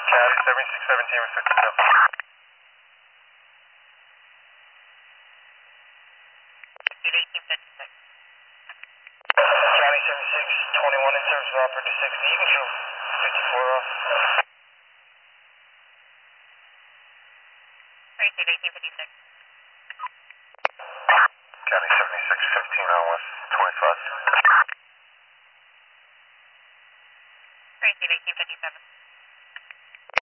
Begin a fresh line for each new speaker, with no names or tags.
County 7617 with 52. County 7621 in service of operator 60. You can show 54 off. County 7615 on West 25.
1857.